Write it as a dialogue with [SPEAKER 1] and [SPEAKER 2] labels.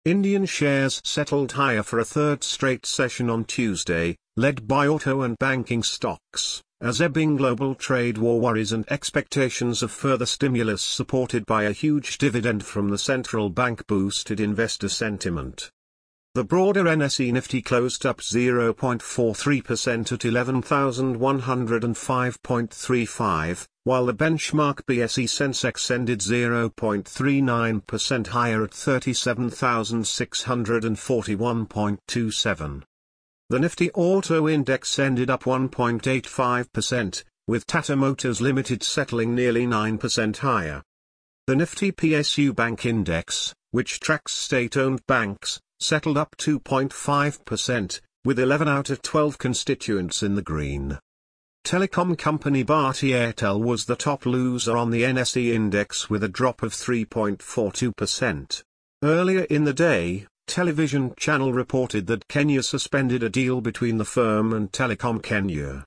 [SPEAKER 1] Indian shares settled higher for a third straight session on Tuesday, led by auto and banking stocks, as ebbing global trade war worries and expectations of further stimulus supported by a huge dividend from the central bank boosted investor sentiment. The broader NSE Nifty closed up 0.43% at 11,105.35, while the benchmark BSE Sensex ended 0.39% higher at 37,641.27. The Nifty Auto Index ended up 1.85%, with Tata Motors Limited settling nearly 9% higher. The Nifty PSU Bank Index, which tracks state-owned banks, settled up 2.5%, with 11 out of 12 constituents in the green. Telecom company Bharti Airtel was the top loser on the NSE index with a drop of 3.42%. Earlier in the day, Television Channel reported that Kenya suspended a deal between the firm and Telecom Kenya.